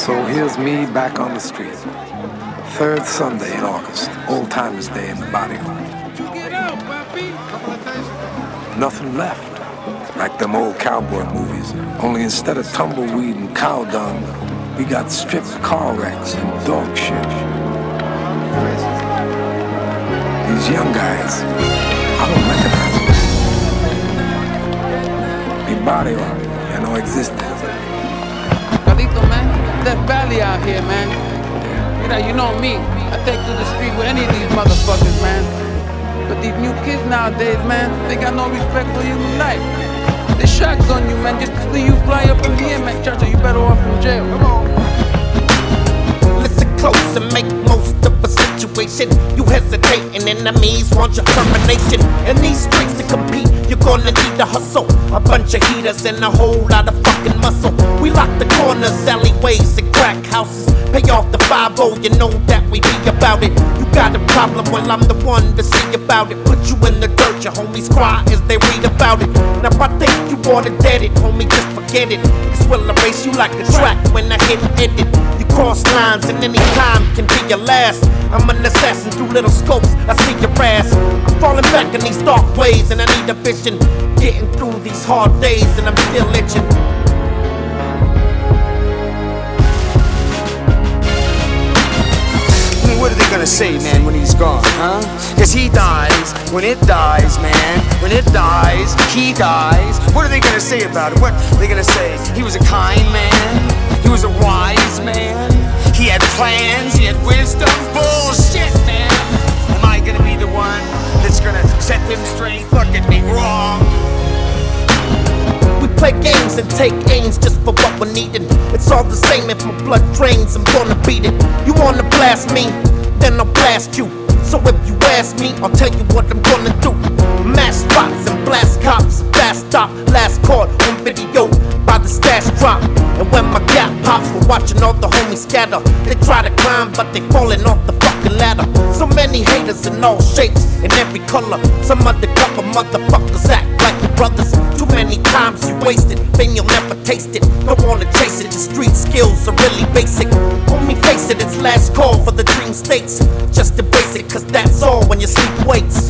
So here's me back on the street. Third Sunday in August, Old Timers Day in the body line. Nothing left, like them old cowboy movies. Only instead of tumbleweed and cow dung, we got stripped car wrecks and dog shit. These young guys, I don't recognize them. The body line, no existence. Carlito, man, Death Valley out here, man. You know me. I take to the street with any of these motherfuckers, man. But these new kids nowadays, man, they got no respect for human life. They shotgun you, man, just to see you fly up in the air, man. Chacha, you better off in jail. Come on. Listen close and make most of a situation. You hesitating, enemies want your termination. In these streets to compete, you're gonna need to hustle. A bunch of heaters and a whole lot of fucking muscle. We lock the corners, alleyways, and crack houses. Pay off the 5-0, you know that we be about it. You got a problem, well I'm the one to see about it. Put you in the dirt, your homies cry as they read about it. Now if I think you oughta dead it, homie, just forget it. Cause we'll erase you like a track when I hit edit. You cross lines and any time can be your last. I'm an assassin through little scopes, I see your ass. I'm falling back in these dark ways and I need a vision. Getting through these hard days and I'm still itching. What are they gonna say, man, when he's gone, huh? Cause he dies, when it dies, man. When it dies, he dies. What are they gonna say about it? What are they gonna say? He was a kind man. He was a wise man. He had plans, he had wisdom. Bullshit, man. Am I gonna be the one that's gonna set them straight? Look at me wrong. We play games and take aims just for what we're needing. It's all the same if my blood drains, I'm gonna beat it. You wanna blast me, then I'll blast you. So if you ask me, I'll tell you what I'm gonna do. Mash spots and blast cops, fast stop, last caught on video by the stash drop. And when my gap pops, we're watching all the homies scatter. They try to climb, but they falling off the fucking ladder. So many haters in all shapes, in every color. Some undercover motherfuckers act like your brothers. Too many times you wasted, then you'll never taste it. Don't wanna chase it, the street skills are really basic. Homie, face it, it's last call for the dream states. Just embrace it, cause that's all when your sleep waits.